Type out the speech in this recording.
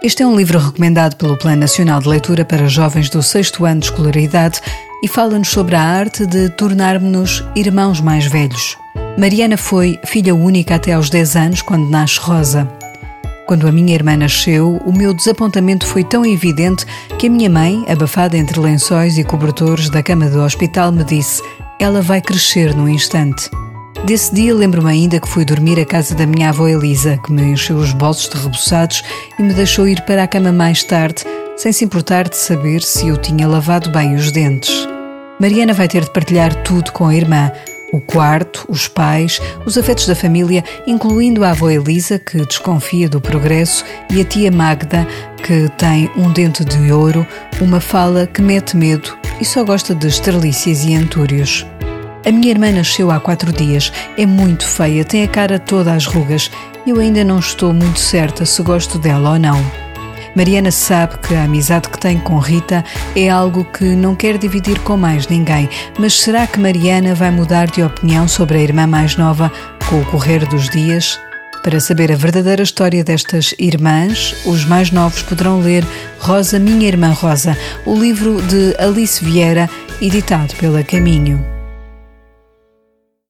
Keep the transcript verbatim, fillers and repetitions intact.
Este é um livro recomendado pelo Plano Nacional de Leitura para jovens do sexto ano de escolaridade e fala-nos sobre a arte de tornarmos-nos irmãos mais velhos. Mariana foi filha única até aos dez anos, quando nasce Rosa. Quando a minha irmã nasceu, o meu desapontamento foi tão evidente que a minha mãe, abafada entre lençóis e cobertores da cama do hospital, me disse: "Ela vai crescer num instante." Desse dia lembro-me ainda que fui dormir à casa da minha avó Elisa, que me encheu os bolsos de reboçados e me deixou ir para a cama mais tarde, sem se importar de saber se eu tinha lavado bem os dentes. Mariana vai ter de partilhar tudo com a irmã: o quarto, os pais, os afetos da família, incluindo a avó Elisa, que desconfia do progresso, e a tia Magda, que tem um dente de ouro, uma fala que mete medo e só gosta de estrelícias e antúrios. A minha irmã nasceu há quatro dias, é muito feia, tem a cara toda às rugas e eu ainda não estou muito certa se gosto dela ou não. Mariana sabe que a amizade que tem com Rita é algo que não quer dividir com mais ninguém, mas será que Mariana vai mudar de opinião sobre a irmã mais nova com o correr dos dias? Para saber a verdadeira história destas irmãs, os mais novos poderão ler Rosa, Minha Irmã Rosa, o livro de Alice Vieira, editado pela Caminho.